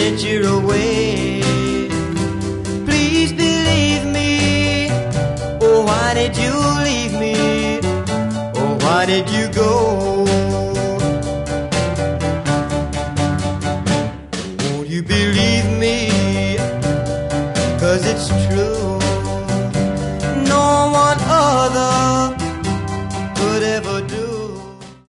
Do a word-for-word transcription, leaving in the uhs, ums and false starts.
that you're away. Please believe me. Oh, why did you leave me? Oh, why did you go? Won't you believe me? 'Cause it's true.